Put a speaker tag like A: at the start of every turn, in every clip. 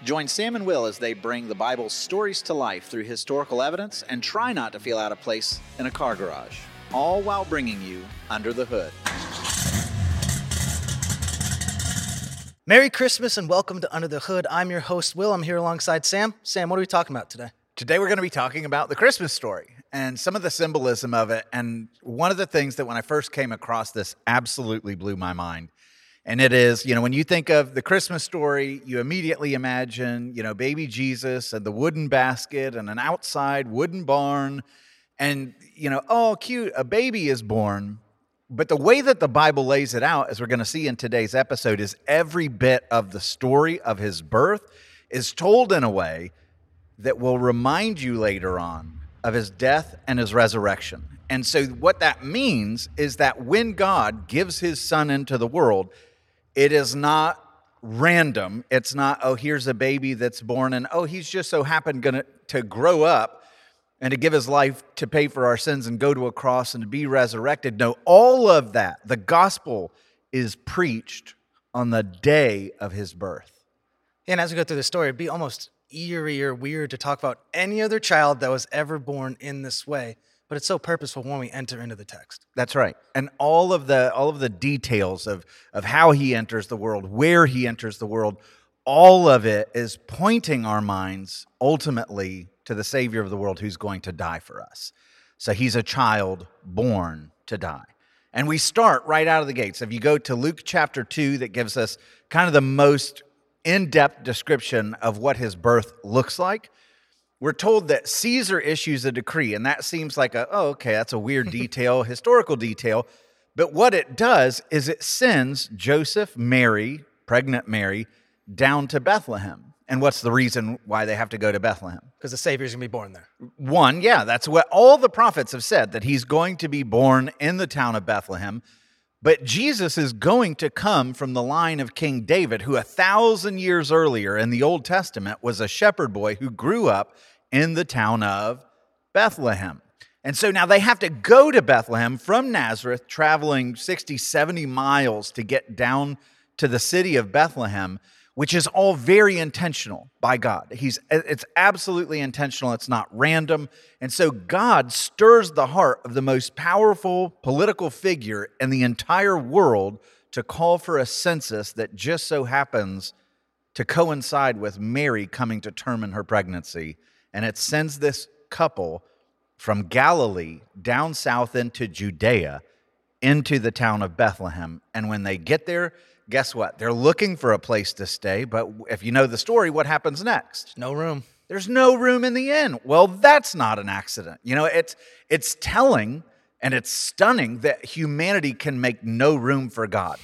A: Join Sam and Will as they bring the Bible's stories to life through historical evidence and try not to feel out of place in a car garage, all while bringing you Under the Hood.
B: Merry Christmas and welcome to Under the Hood. I'm your host, Will. I'm here alongside Sam. Sam, what are we talking about today?
C: Today we're going to be talking about the Christmas story and some of the symbolism of it. And one of the things that when I first came across this absolutely blew my mind. And it is, when you think of the Christmas story, you immediately imagine, baby Jesus and the wooden basket and an outside wooden barn and, oh, cute, a baby is born. But the way that the Bible lays it out, as we're going to see in today's episode, is every bit of the story of his birth is told in a way that will remind you later on of his death and his resurrection. And so what that means is that when God gives his son into the world, it is not random. It's not, oh, here's a baby that's born and, oh, he's just so happened to grow up and to give his life to pay for our sins and go to a cross and to be resurrected. No, all of that, the gospel is preached on the day of his birth.
B: And as we go through the story, it'd be almost eerie or weird to talk about any other child that was ever born in this way, but it's so purposeful when we enter into the text.
C: That's right. And all of the details of how he enters the world, where he enters the world, all of it is pointing our minds ultimately to the Savior of the world who's going to die for us. So he's a child born to die. And we start right out of the gates. If you go to Luke chapter 2, that gives us kind of the most in-depth description of what his birth looks like. We're told that Caesar issues a decree, and that seems like that's a weird detail, historical detail. But what it does is it sends Joseph, Mary, pregnant Mary, down to Bethlehem. And what's the reason why they have to go to Bethlehem?
B: Because the Savior's going to be born there.
C: One, that's what all the prophets have said, that he's going to be born in the town of Bethlehem. But Jesus is going to come from the line of King David, who 1,000 years earlier in the Old Testament was a shepherd boy who grew up in the town of Bethlehem. And so now they have to go to Bethlehem from Nazareth, traveling 60, 70 miles to get down to the city of Bethlehem, which is all very intentional by God. It's absolutely intentional. It's not random. And so God stirs the heart of the most powerful political figure in the entire world to call for a census that just so happens to coincide with Mary coming to term in her pregnancy. And it sends this couple from Galilee down south into Judea, into the town of Bethlehem. And when they get there, guess what? They're looking for a place to stay, but if you know the story, what happens next?
B: No room.
C: There's no room in the inn. Well, that's not an accident. It's telling and it's stunning that humanity can make no room for God.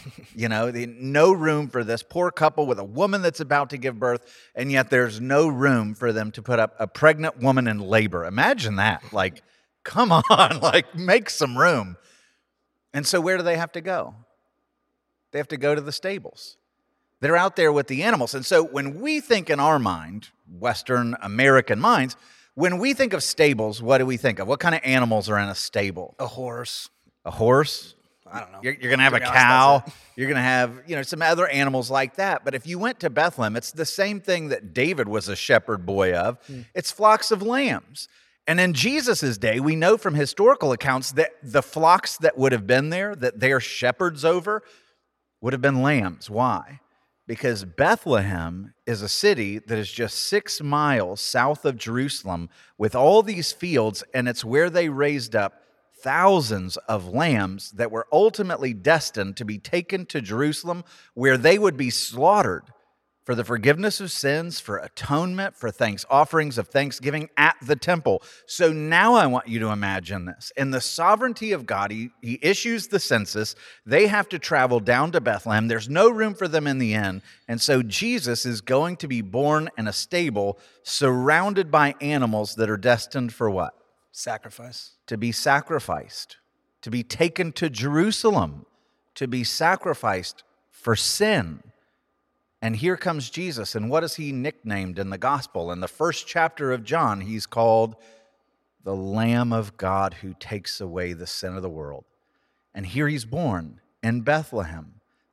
C: No room for this poor couple with a woman that's about to give birth, and yet there's no room for them to put up a pregnant woman in labor. Imagine that. Come on, make some room. And so where do they have to go? They have to go to the stables. They're out there with the animals. And so when we think in our mind, Western American minds, when we think of stables, what do we think of? What kind of animals are in a stable?
B: A horse.
C: A horse?
B: I don't know.
C: You're going to have a cow. You're going to have, some other animals like that. But if you went to Bethlehem, it's the same thing that David was a shepherd boy of. It's flocks of lambs. And in Jesus' day, we know from historical accounts that the flocks that would have been there, that they're shepherds over, would have been lambs. Why? Because Bethlehem is a city that is just 6 miles south of Jerusalem with all these fields, and it's where they raised up thousands of lambs that were ultimately destined to be taken to Jerusalem, where they would be slaughtered for the forgiveness of sins, for atonement, for offerings of thanksgiving at the temple. So now I want you to imagine this. In the sovereignty of God, he issues the census. They have to travel down to Bethlehem. There's no room for them in the inn. And so Jesus is going to be born in a stable surrounded by animals that are destined for what?
B: Sacrifice.
C: To be sacrificed, to be taken to Jerusalem, to be sacrificed for sin. And here comes Jesus, and what is he nicknamed in the gospel? In the first chapter of John, he's called the Lamb of God who takes away the sin of the world. And here he's born in Bethlehem,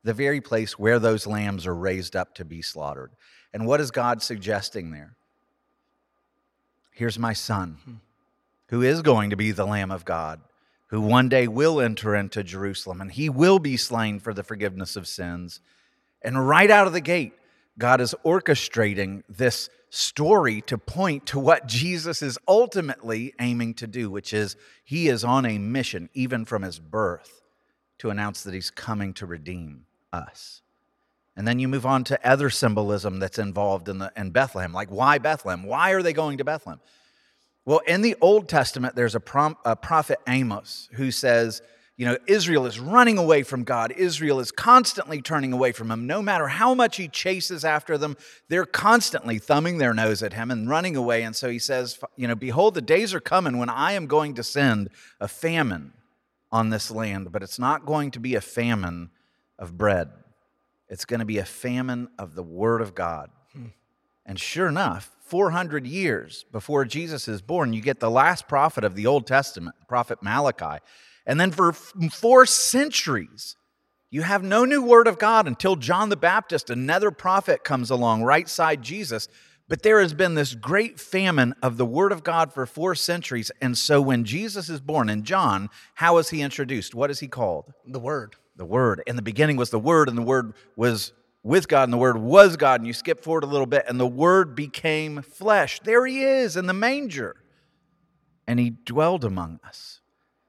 C: the very place where those lambs are raised up to be slaughtered. And what is God suggesting there? Here's my son, who is going to be the Lamb of God, who one day will enter into Jerusalem, and he will be slain for the forgiveness of sins. And right out of the gate, God is orchestrating this story to point to what Jesus is ultimately aiming to do, which is he is on a mission, even from his birth, to announce that he's coming to redeem us. And then you move on to other symbolism that's involved in Bethlehem. Like, why Bethlehem? Why are they going to Bethlehem? Well, in the Old Testament, there's a prophet Amos who says, Israel is running away from God. Israel is constantly turning away from him. No matter how much he chases after them, they're constantly thumbing their nose at him and running away. And so he says, behold, the days are coming when I am going to send a famine on this land, but it's not going to be a famine of bread. It's going to be a famine of the Word of God. And sure enough, 400 years before Jesus is born, you get the last prophet of the Old Testament, prophet Malachi. And then for 4 centuries, you have no new word of God until John the Baptist, another prophet, comes along right side Jesus. But there has been this great famine of the word of God for 4 centuries. And so when Jesus is born in John, how is he introduced? What is he called?
B: The Word.
C: The Word. In the beginning was the Word, and the Word was with God, and the Word was God. And you skip forward a little bit, and the Word became flesh. There he is in the manger. And he dwelled among us.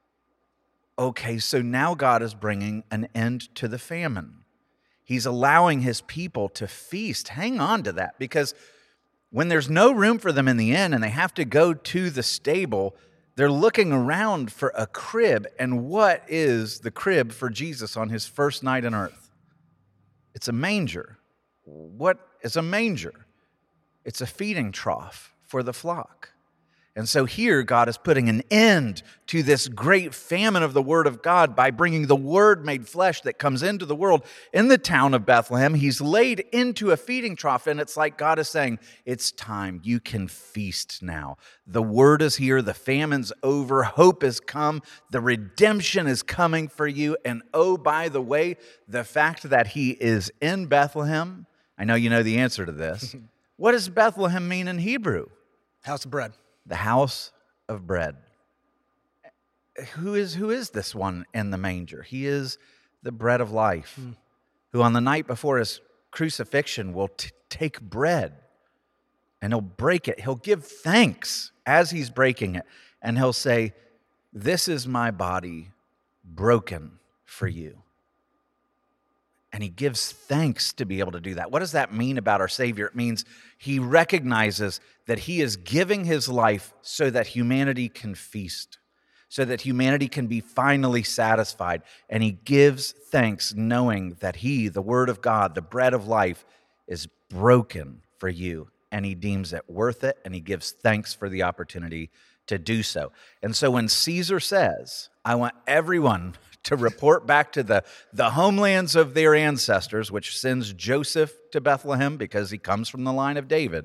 C: Okay, so now God is bringing an end to the famine. He's allowing his people to feast. Hang on to that, because when there's no room for them in the inn and they have to go to the stable, they're looking around for a crib. And what is the crib for Jesus on his first night on earth? It's a manger. What is a manger? It's a feeding trough for the flock. And so here God is putting an end to this great famine of the Word of God by bringing the Word made flesh that comes into the world in the town of Bethlehem. He's laid into a feeding trough, and it's like God is saying, it's time. You can feast now. The Word is here. The famine's over. Hope has come. The redemption is coming for you. And oh, by the way, the fact that he is in Bethlehem, I know you know the answer to this. What does Bethlehem mean in Hebrew?
B: House of bread.
C: The house of bread. Who is this one in the manger? He is the bread of life, who on the night before his crucifixion will take bread and he'll break it. He'll give thanks as he's breaking it. And he'll say, this is my body broken for you. And he gives thanks to be able to do that. What does that mean about our Savior? It means he recognizes that he is giving his life so that humanity can feast, so that humanity can be finally satisfied. And he gives thanks knowing that he, the Word of God, the bread of life, is broken for you. And he deems it worth it, and he gives thanks for the opportunity to do so. And so when Caesar says, I want everyone to report back to the homelands of their ancestors, which sends Joseph to Bethlehem because he comes from the line of David,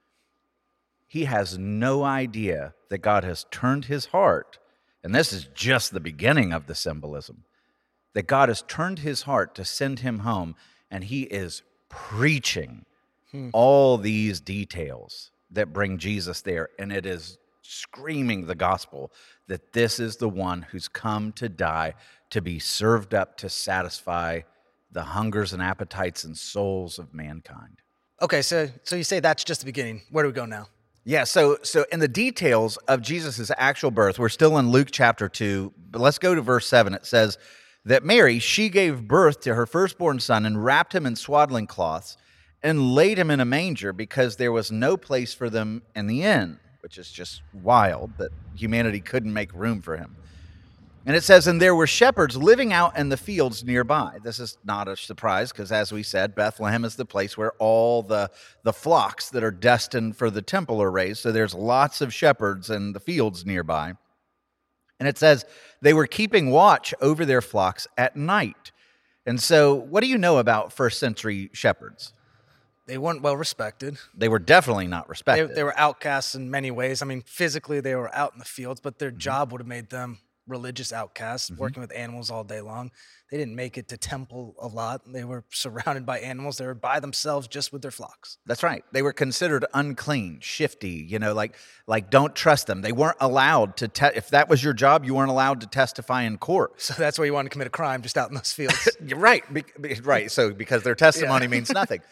C: he has no idea that God has turned his heart, and this is just the beginning of the symbolism, that God has turned his heart to send him home, and he is preaching all these details that bring Jesus there, and it is screaming the gospel that this is the one who's come to die, to be served up to satisfy the hungers and appetites and souls of mankind.
B: Okay, so you say that's just the beginning. Where do we go now?
C: Yeah, so in the details of Jesus' actual birth, we're still in Luke chapter 2, but let's go to verse 7. It says that Mary, she gave birth to her firstborn son and wrapped him in swaddling cloths and laid him in a manger because there was no place for them in the inn, which is just wild that humanity couldn't make room for him. And it says, and there were shepherds living out in the fields nearby. This is not a surprise because, as we said, Bethlehem is the place where all the flocks that are destined for the temple are raised. So there's lots of shepherds in the fields nearby. And it says they were keeping watch over their flocks at night. And so what do you know about first century shepherds?
B: They weren't well respected.
C: They were definitely not respected.
B: They were outcasts in many ways. I mean, physically they were out in the fields, but their job would have made them religious outcasts working with animals all day long. They didn't make it to temple a lot. They were surrounded by animals. They were by themselves just with their flocks.
C: That's right. They were considered unclean, shifty, like don't trust them. They weren't allowed to, if that was your job, you weren't allowed to testify in court.
B: So that's why you wanted to commit a crime just out in those fields.
C: You're right. Right. So because their testimony means nothing.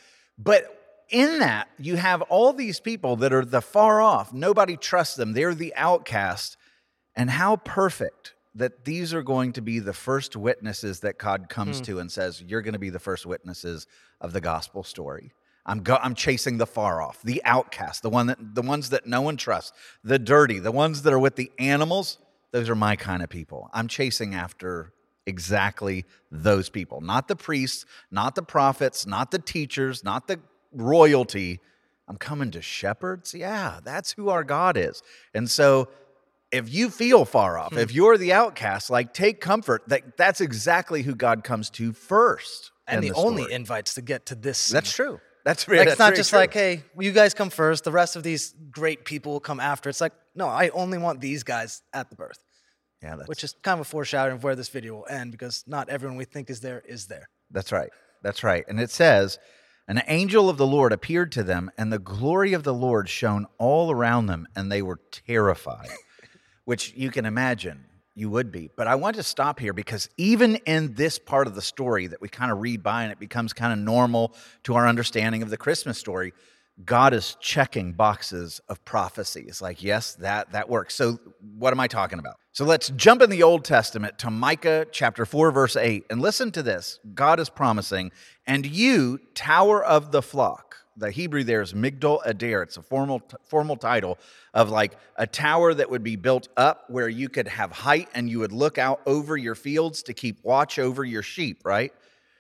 C: But in that, you have all these people that are the far off. Nobody trusts them. They're the outcast. And how perfect that these are going to be the first witnesses that God comes to and says, you're going to be the first witnesses of the gospel story. I'm chasing the far off, the outcast, the ones that no one trusts, the dirty, the ones that are with the animals. Those are my kind of people. I'm chasing after exactly those people, not the priests, not the prophets, not the teachers, not the royalty. I'm coming to shepherds. Yeah, that's who our God is. And so if you feel far off, if you're the outcast, like take comfort that that's exactly who God comes to first.
B: And the only invites to get to this scene.
C: That's true. That's
B: Like,
C: that's
B: it's not
C: very
B: just
C: true.
B: like, hey, you guys come first. The rest of these great people will come after. It's like, no, I only want these guys at the birth.
C: Yeah, that's,
B: Which is kind of a foreshadowing of where this video will end, because not everyone we think is there is there.
C: That's right. That's right. And it says, an angel of the Lord appeared to them, and the glory of the Lord shone all around them, and they were terrified. Which you can imagine you would be. But I want to stop here because even in this part of the story that we kind of read by and it becomes kind of normal to our understanding of the Christmas story, God is checking boxes of prophecy. It's like, yes, that works. So what am I talking about? So let's jump in the Old Testament to Micah chapter 4, verse 8. And listen to this. God is promising, and you, tower of the flock. The Hebrew there is Migdal Adair. It's a formal title of like a tower that would be built up where you could have height and you would look out over your fields to keep watch over your sheep, right?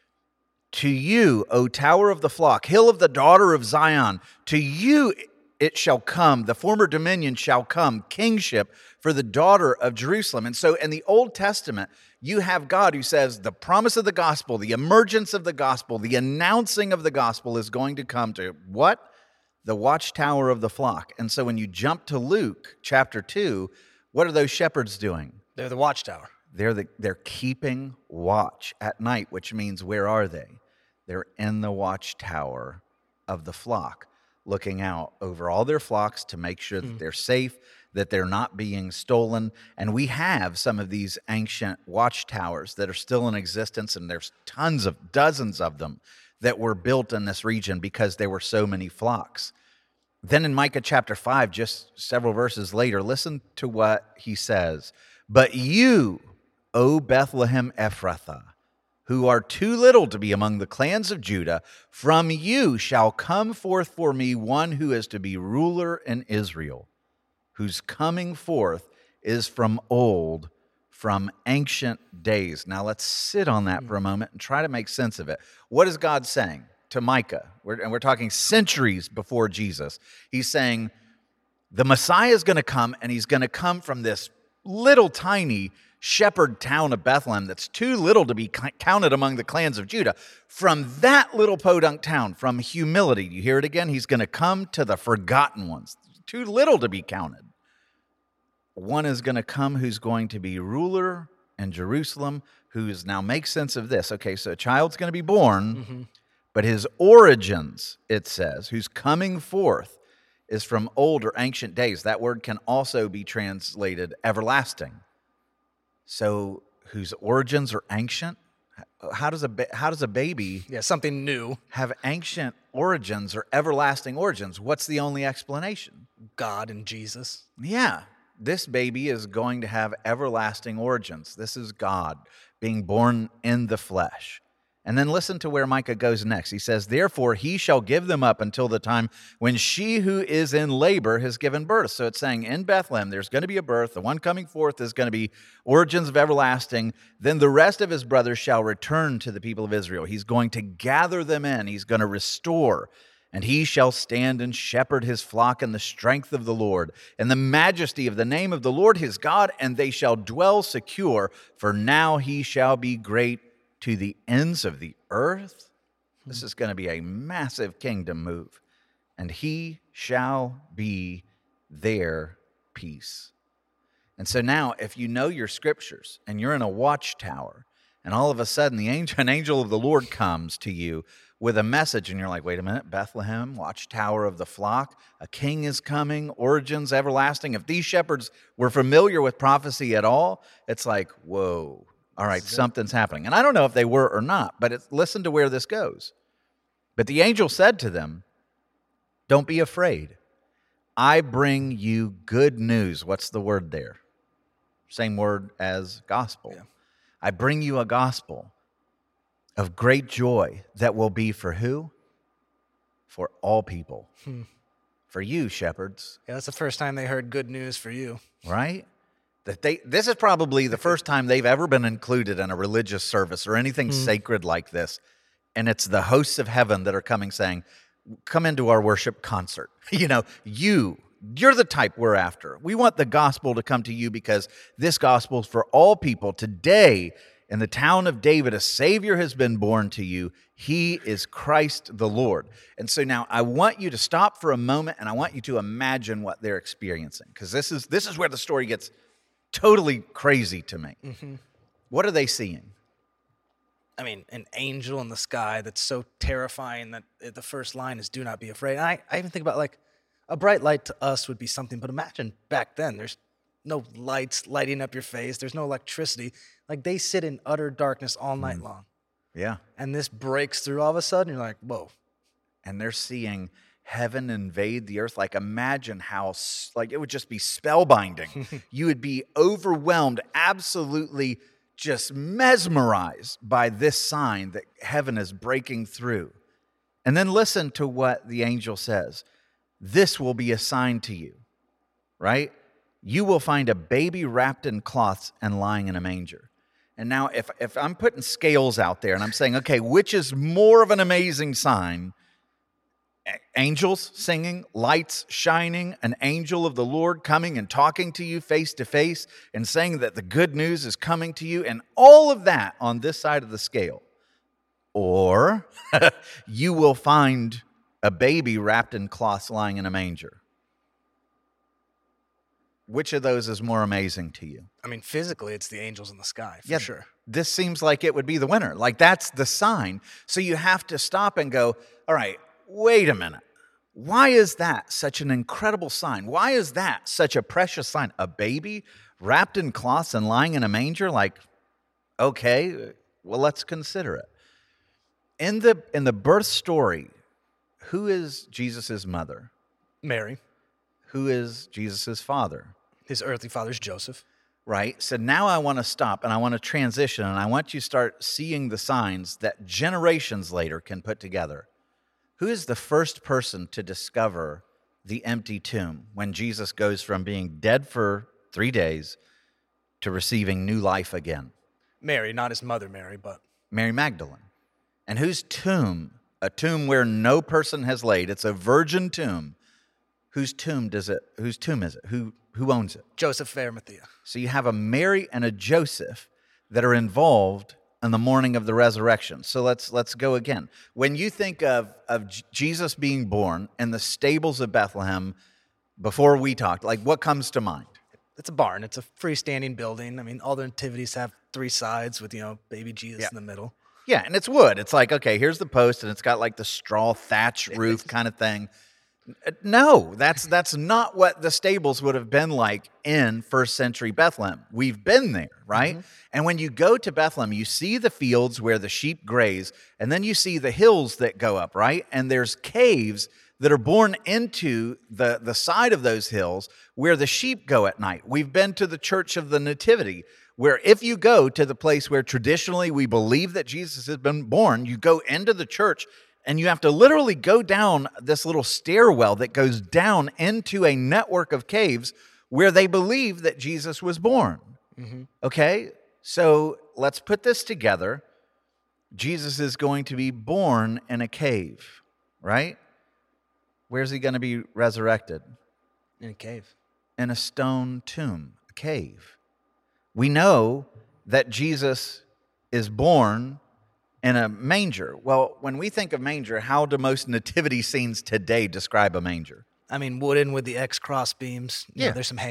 C: To you, O tower of the flock, hill of the daughter of Zion, to you it shall come, the former dominion shall come, kingship for the daughter of Jerusalem. And so in the Old Testament, you have God who says the promise of the gospel, the emergence of the gospel, the announcing of the gospel is going to come to what? The watchtower of the flock. And so when you jump to Luke chapter 2, what are those shepherds doing?
B: They're the watchtower.
C: They're keeping watch at night, which means where are they? They're in the watchtower of the flock, looking out over all their flocks to make sure that they're safe, that they're not being stolen. And we have some of these ancient watchtowers that are still in existence, and there's dozens of them that were built in this region because there were so many flocks. Then in Micah chapter 5, just several verses later, listen to what he says. But you, O Bethlehem Ephrathah, who are too little to be among the clans of Judah, from you shall come forth for me one who is to be ruler in Israel, whose coming forth is from old, from ancient days. Now let's sit on that for a moment and try to make sense of it. What is God saying to Micah? We're talking centuries before Jesus. He's saying the Messiah is going to come, and he's going to come from this little tiny shepherd town of Bethlehem that's too little to be counted among the clans of Judah. From that little podunk town, from humility, you hear it again? He's going to come to the forgotten ones, too little to be counted. One is going to come who's going to be ruler in Jerusalem, who's, now make sense of this. Okay, so a child's going to be born, but his origins, it says, who's coming forth is from old or ancient days. That word can also be translated everlasting. So whose origins are ancient? How does a baby
B: something new
C: have ancient origins or everlasting origins? What's the only explanation?
B: God and Jesus.
C: Yeah, this baby is going to have everlasting origins. This is God being born in the flesh. And then listen to where Micah goes next. He says, therefore, he shall give them up until the time when she who is in labor has given birth. So it's saying in Bethlehem, there's going to be a birth. The one coming forth is going to be origins of everlasting. Then the rest of his brothers shall return to the people of Israel. He's going to gather them in. He's going to restore. And he shall stand and shepherd his flock in the strength of the Lord, in the majesty of the name of the Lord his God, and they shall dwell secure, for now he shall be great to the ends of the earth. This is going to be a massive kingdom move. And he shall be their peace. And so now, if you know your scriptures and you're in a watchtower, and all of a sudden an angel of the Lord comes to you with a message, and you're like, wait a minute, Bethlehem, watchtower of the flock, a king is coming, origins everlasting. If these shepherds were familiar with prophecy at all, it's like, whoa, all right, something's happening. And I don't know if they were or not, but listen to where this goes. But the angel said to them, don't be afraid. I bring you good news. What's the word there? Same word as gospel. Yeah. I bring you a gospel of great joy that will be for who? For all people. For you, shepherds.
B: Yeah, that's the first time they heard good news for you.
C: Right? This is probably the first time they've ever been included in a religious service or anything sacred like this. And it's the hosts of heaven that are coming saying, come into our worship concert. You're the type we're after. We want the gospel to come to you because this gospel is for all people. Today, in the town of David, a Savior has been born to you. He is Christ the Lord. And so now I want you to stop for a moment, and I want you to imagine what they're experiencing, because this is where the story gets totally crazy to me. Mm-hmm. What are they seeing?
B: I mean, an angel in the sky that's so terrifying that the first line is, do not be afraid. And I even think about, like, a bright light to us would be something, but imagine back then, there's no lights lighting up your face. There's no electricity. Like, they sit in utter darkness all night long.
C: Yeah.
B: And this breaks through all of a sudden. You're like, whoa.
C: And they're seeing heaven invade the earth. Like, imagine how, like, it would just be spellbinding. You would be overwhelmed, absolutely just mesmerized by this sign that heaven is breaking through. And then listen to what the angel says. This will be a sign to you, right? You will find a baby wrapped in cloths and lying in a manger. And now if I'm putting scales out there and I'm saying, okay, which is more of an amazing sign? Angels singing, lights shining, an angel of the Lord coming and talking to you face to face and saying that the good news is coming to you, and all of that on this side of the scale. Or you will find a baby wrapped in cloths lying in a manger. Which of those is more amazing to you?
B: I mean, physically, it's the angels in the sky, for sure.
C: This seems like it would be the winner. Like, that's the sign. So you have to stop and go, all right, wait a minute. Why is that such an incredible sign? Why is that such a precious sign? A baby wrapped in cloths and lying in a manger? Like, okay, well, let's consider it. In the birth story, who is Jesus' mother?
B: Mary.
C: Who is Jesus' father?
B: His earthly father's Joseph.
C: Right? So now I want to stop and I want to transition and I want you to start seeing the signs that generations later can put together. Who is the first person to discover the empty tomb when Jesus goes from being dead for 3 days to receiving new life again?
B: Mary, not his mother Mary, but
C: Mary Magdalene. And whose tomb? A tomb where no person has laid. It's a virgin tomb. Whose tomb is it? Who owns it?
B: Joseph of Arimathea.
C: So you have a Mary and a Joseph that are involved in the morning of the resurrection. So let's go again. When you think of Jesus being born in the stables of Bethlehem, before we talked, like, what comes to mind?
B: It's a barn. It's a freestanding building. I mean, all the nativities have 3 sides with, baby Jesus in the middle.
C: Yeah, and it's wood. It's like, okay, here's the post, and it's got like the straw thatch roof kind of thing. No, that's not what the stables would have been like in first century Bethlehem. We've been there, right? Mm-hmm. And when you go to Bethlehem, you see the fields where the sheep graze, and then you see the hills that go up, right? And there's caves that are born into the side of those hills where the sheep go at night. We've been to the Church of the Nativity, where if you go to the place where traditionally we believe that Jesus has been born, you go into the church and you have to literally go down this little stairwell that goes down into a network of caves where they believe that Jesus was born. Mm-hmm. Okay? So let's put this together. Jesus is going to be born in a cave, right? Where's he going to be resurrected?
B: In a cave.
C: In a stone tomb, a cave. We know that Jesus is born in a manger. Well, when we think of manger, how do most nativity scenes today describe a manger?
B: I mean, wooden with the X cross beams. You know, there's some hay in it.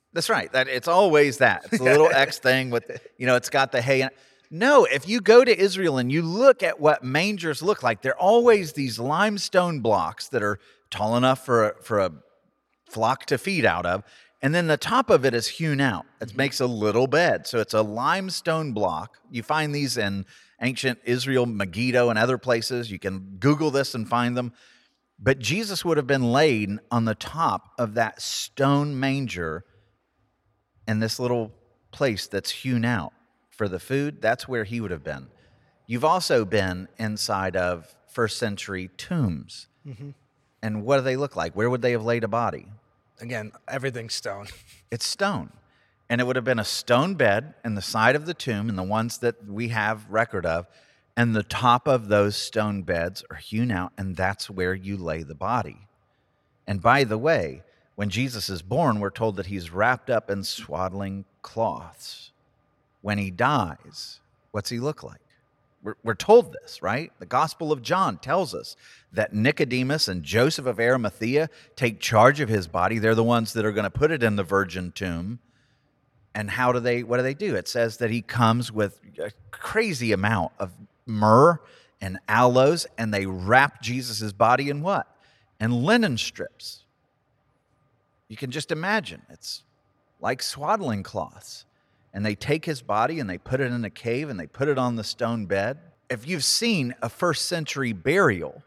C: That's right. That it's always that. It's a little X thing with, it's got the hay in it. No, if you go to Israel and you look at what mangers look like, they're always these limestone blocks that are tall enough for a flock to feed out of. And then the top of it is hewn out. It makes a little bed. So it's a limestone block. You find these in ancient Israel, Megiddo, and other places. You can Google this and find them. But Jesus would have been laid on the top of that stone manger in this little place that's hewn out for the food. That's where he would have been. You've also been inside of first century tombs. Mm-hmm. And what do they look like? Where would they have laid a body?
B: Again, everything's stone.
C: It's stone. And it would have been a stone bed in the side of the tomb, and the ones that we have record of, and the top of those stone beds are hewn out, and that's where you lay the body. And by the way, when Jesus is born, we're told that he's wrapped up in swaddling cloths. When he dies, what's he look like? We're told this, right? The Gospel of John tells us that Nicodemus and Joseph of Arimathea take charge of his body. They're the ones that are going to put it in the virgin tomb. And what do they do? It says that he comes with a crazy amount of myrrh and aloes, and they wrap Jesus' body in what? In linen strips. You can just imagine. It's like swaddling cloths. And they take his body and they put it in a cave and they put it on the stone bed. If you've seen a first century burial,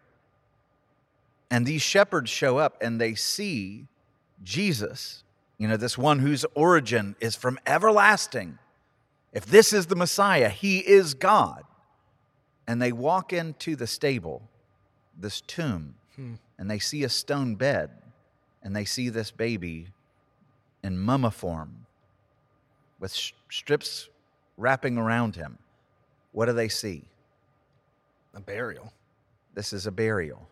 C: and these shepherds show up and they see Jesus, this one whose origin is from everlasting. If this is the Messiah, he is God. And they walk into the stable, this tomb, and they see a stone bed, and they see this baby in mummiform with strips wrapping around him. What do they see?
B: A burial.
C: This is a burial.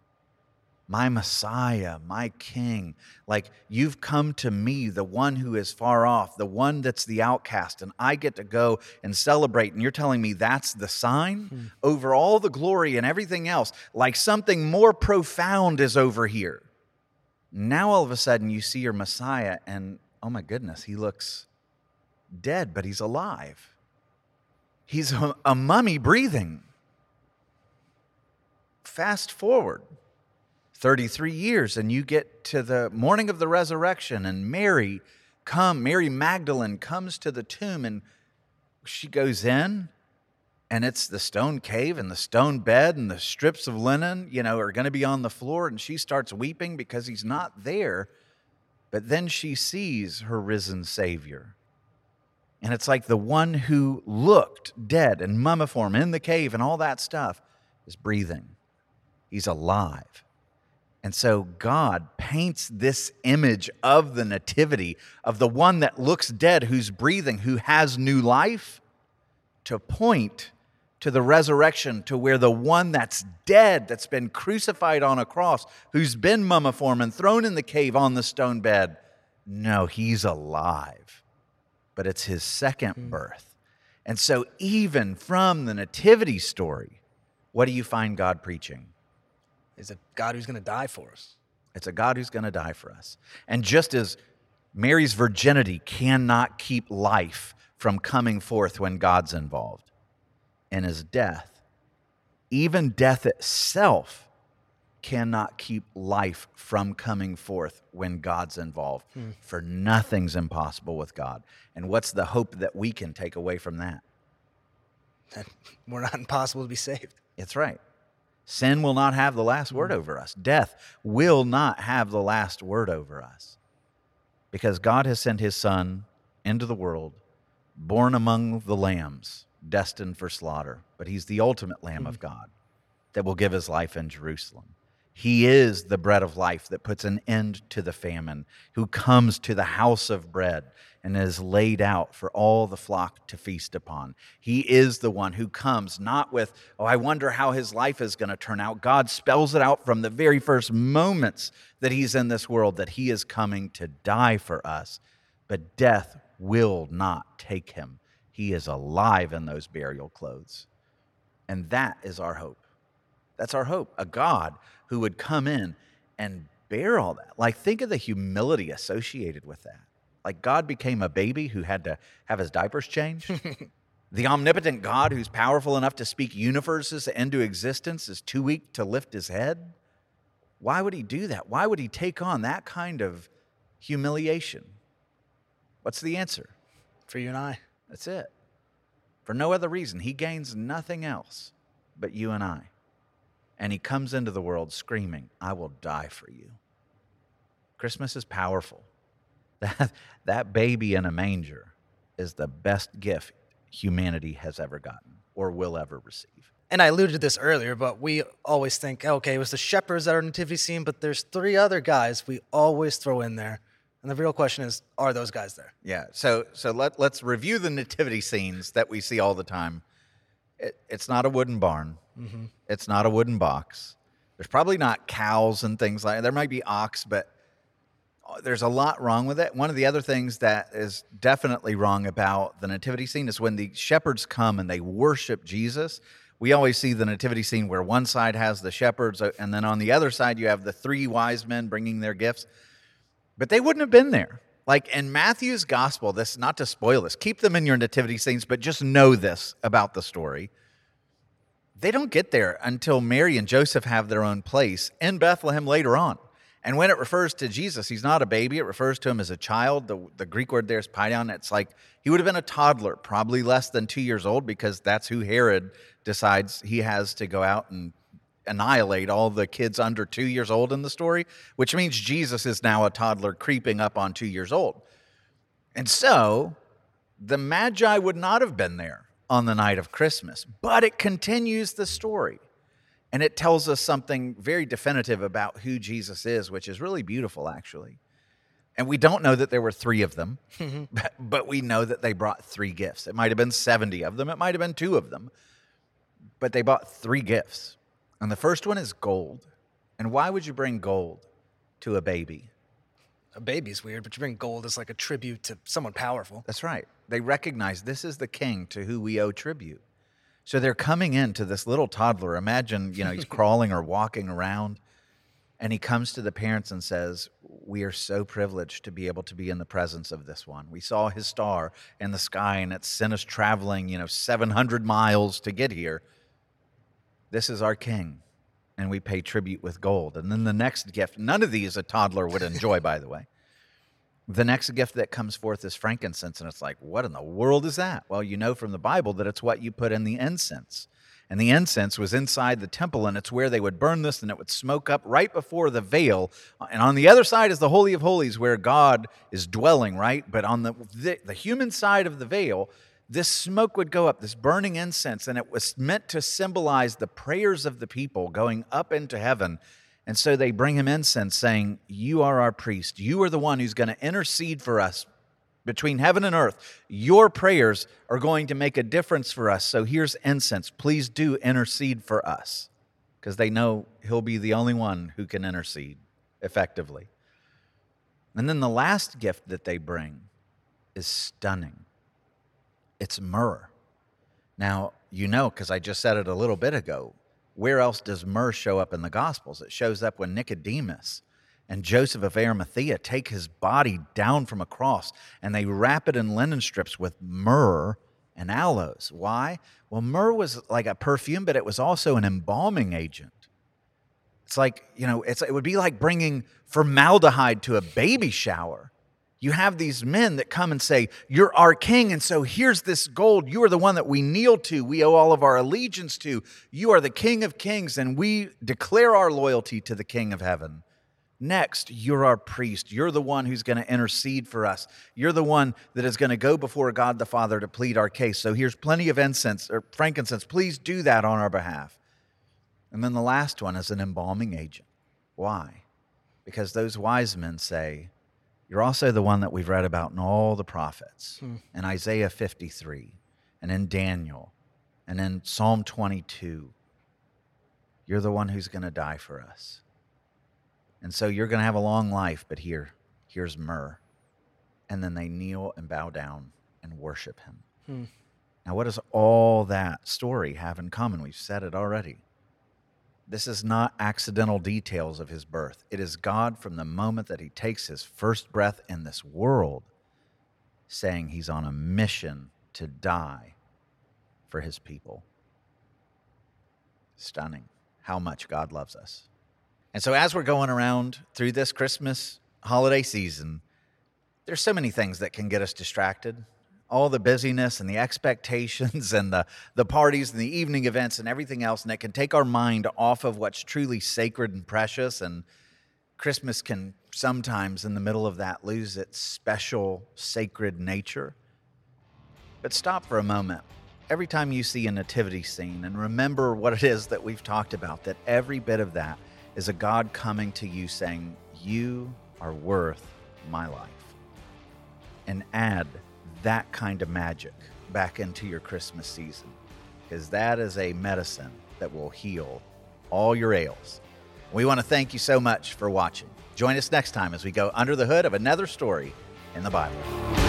C: My Messiah, my King. Like, you've come to me, the one who is far off, the one that's the outcast, and I get to go and celebrate. And you're telling me that's the sign over all the glory and everything else, like something more profound is over here. Now all of a sudden you see your Messiah and, oh my goodness, he looks dead, but he's alive. He's a mummy breathing. Fast forward 33 years, and you get to the morning of the resurrection, and Mary Magdalene comes to the tomb, and she goes in, and it's the stone cave and the stone bed and the strips of linen, are going to be on the floor, and she starts weeping because he's not there. But then she sees her risen Savior. And it's like the one who looked dead and mummiform in the cave and all that stuff is breathing. He's alive. And so God paints this image of the nativity, of the one that looks dead, who's breathing, who has new life, to point to the resurrection, to where the one that's dead, that's been crucified on a cross, who's been mummiform and thrown in the cave on the stone bed, no, he's alive. But it's his second birth. And so even from the nativity story, what do you find God preaching?
B: Is a God who's going to die for us.
C: It's a God who's going to die for us. And just as Mary's virginity cannot keep life from coming forth when God's involved, in his death, even death itself cannot keep life from coming forth when God's involved. For nothing's impossible with God. And what's the hope that we can take away from that?
B: That we're not impossible to be saved.
C: It's right. Sin will not have the last word over us. Death will not have the last word over us. Because God has sent his Son into the world, born among the lambs, destined for slaughter. But he's the ultimate Lamb of God that will give his life in Jerusalem. He is the bread of life that puts an end to the famine, who comes to the house of bread and is laid out for all the flock to feast upon. He is the one who comes not with, I wonder how his life is going to turn out. God spells it out from the very first moments that he's in this world, that he is coming to die for us. But death will not take him. He is alive in those burial clothes. And that is our hope. That's our hope. A God who would come in and bear all that. Like, think of the humility associated with that. Like God became a baby who had to have his diapers changed? The omnipotent God who's powerful enough to speak universes into existence is too weak to lift his head? Why would he do that? Why would he take on that kind of humiliation? What's the answer?
B: For you and I.
C: That's it. For no other reason. He gains nothing else but you and I. And he comes into the world screaming, I will die for you. Christmas is powerful. That baby in a manger is the best gift humanity has ever gotten or will ever receive.
B: And I alluded to this earlier, but we always think, okay, it was the shepherds at our nativity scene, but there's 3 other guys we always throw in there. And the real question is, are those guys there?
C: Yeah, so let's review the nativity scenes that we see all the time. It's not a wooden barn. Mm-hmm. It's not a wooden box. There's probably not cows and things like that. There might be ox, but there's a lot wrong with it. One of the other things that is definitely wrong about the nativity scene is when the shepherds come and they worship Jesus. We always see the nativity scene where one side has the shepherds, and then on the other side you have the 3 wise men bringing their gifts. But they wouldn't have been there. Like in Matthew's gospel, this, not to spoil this, keep them in your nativity scenes, but just know this about the story. They don't get there until Mary and Joseph have their own place in Bethlehem later on. And when it refers to Jesus, he's not a baby. It refers to him as a child. The Greek word there is paidion. It's like he would have been a toddler, probably less than 2 years old, because that's who Herod decides he has to go out and annihilate all the kids under 2 years old in the story, which means Jesus is now a toddler creeping up on 2 years old. And so the Magi would not have been there on the night of Christmas, but it continues the story. And it tells us something very definitive about who Jesus is, which is really beautiful, actually. And we don't know that there were 3 of them, but we know that they brought 3 gifts. It might have been 70 of them. It might have been 2 of them. But they brought 3 gifts. And the first one is gold. And why would you bring gold to a baby?
B: A baby's weird, but you bring gold as like a tribute to someone powerful.
C: That's right. They recognize this is the king to who we owe tribute. So they're coming into this little toddler. Imagine, he's crawling or walking around. And he comes to the parents and says, we are so privileged to be able to be in the presence of this one. We saw his star in the sky, and it sent us traveling, 700 miles to get here. This is our king, and we pay tribute with gold. And then the next gift, none of these a toddler would enjoy, by the way. The next gift that comes forth is frankincense, and it's like, what in the world is that? Well, you know from the Bible that it's what you put in the incense. And the incense was inside the temple, and it's where they would burn this, and it would smoke up right before the veil. And on the other side is the Holy of Holies, where God is dwelling, right? But on the human side of the veil, this smoke would go up, this burning incense, and it was meant to symbolize the prayers of the people going up into heaven. And so they bring him incense saying, you are our priest. You are the one who's going to intercede for us between heaven and earth. Your prayers are going to make a difference for us. So here's incense. Please do intercede for us, because they know he'll be the only one who can intercede effectively. And then the last gift that they bring is stunning. It's myrrh. Now, because I just said it a little bit ago, where else does myrrh show up in the Gospels? It shows up when Nicodemus and Joseph of Arimathea take his body down from a cross, and they wrap it in linen strips with myrrh and aloes. Why? Well, myrrh was like a perfume, but it was also an embalming agent. It's like, it would be like bringing formaldehyde to a baby shower. You have these men that come and say, you're our king, and so here's this gold. You are the one that we kneel to. We owe all of our allegiance to. You are the King of Kings, and we declare our loyalty to the King of Heaven. Next, you're our priest. You're the one who's going to intercede for us. You're the one that is going to go before God the Father to plead our case. So here's plenty of incense or frankincense. Please do that on our behalf. And then the last one is an embalming agent. Why? Because those wise men say, you're also the one that we've read about in all the prophets, in Isaiah 53, and in Daniel, and in Psalm 22. You're the one who's going to die for us. And so you're going to have a long life, but here's myrrh. And then they kneel and bow down and worship him. Now, what does all that story have in common? We've said it already. This is not accidental details of his birth. It is God from the moment that he takes his first breath in this world saying he's on a mission to die for his people. Stunning how much God loves us. And so as we're going around through this Christmas holiday season, there's so many things that can get us distracted. All the busyness and the expectations and the parties and the evening events and everything else, and it can take our mind off of what's truly sacred and precious. And Christmas can sometimes, in the middle of that, lose its special, sacred nature. But stop for a moment every time you see a nativity scene and remember what it is that we've talked about, that every bit of that is a God coming to you saying, you are worth my life. And add that kind of magic back into your Christmas season, because that is a medicine that will heal all your ails. We want to thank you so much for watching. Join us next time as we go under the hood of another story in the Bible.